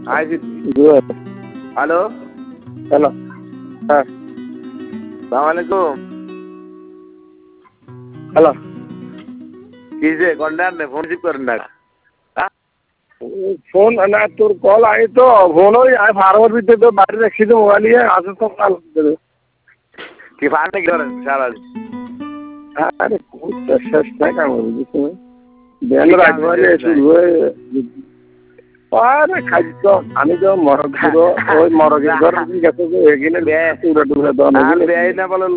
Hello hello, হ্যাঁ, সালাম আলাইকুম। হ্যালো। কি যে কন্ডার নে ফোন রিসিভ করেন না? ফোন না, তোর কল আই তো ফোন ওই ফার্মার ভিতরে তো বাইরে রাখছি তো মোবাইল নিয়ে আসে তো কাল কি ফার্মে কি করেন সারাদিন? আরে কোনটা শেষ নাই কাম বুঝিস না বেল রাখবারে শুরু হয়ে আরে খাদ্য আমি তো মরগ ওই মরগের ঘর গেছে যে এখানে পুরো ডুবে দাও না না বলে